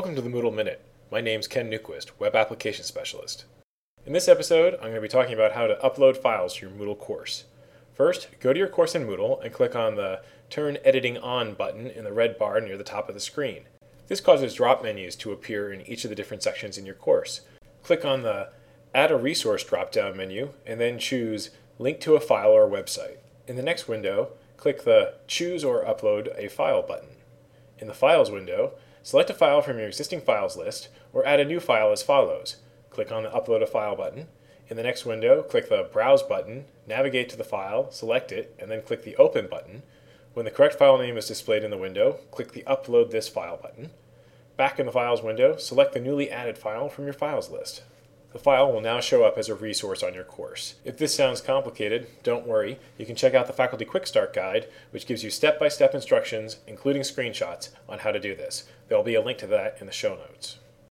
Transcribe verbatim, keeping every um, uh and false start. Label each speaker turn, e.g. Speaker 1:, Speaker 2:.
Speaker 1: Welcome to the Moodle Minute. My name's Ken Newquist, Web Application Specialist. In this episode, I'm going to be talking about how to upload files to your Moodle course. First, go to your course in Moodle and click on the Turn Editing On button in the red bar near the top of the screen. This causes drop menus to appear in each of the different sections in your course. Click on the Add a Resource drop-down menu and then choose Link to a File or Website. In the next window, click the Choose or Upload a File button. In the Files window, select a file from your existing files list or add a new file as follows. Click on the Upload a File button. In the next window, click the Browse button, navigate to the file, select it, and then click the Open button. When the correct file name is displayed in the window, click the Upload this file button. Back in the Files window, select the newly added file from your files list. The file will now show up as a resource on your course. If this sounds complicated, don't worry. You can check out the Faculty Quick Start Guide, which gives you step-by-step instructions, including screenshots, on how to do this. There will be a link to that in the show notes.